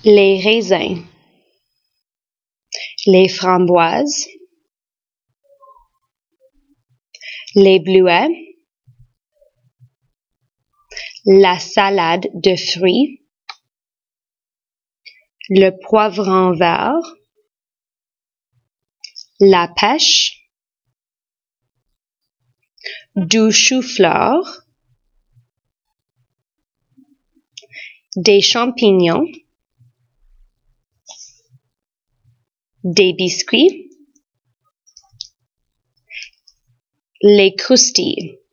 les raisins, les framboises, les bleuets, la salade de fruits, le poivron vert, la pêche, du chou-fleur, des champignons, des biscuits, les croustilles.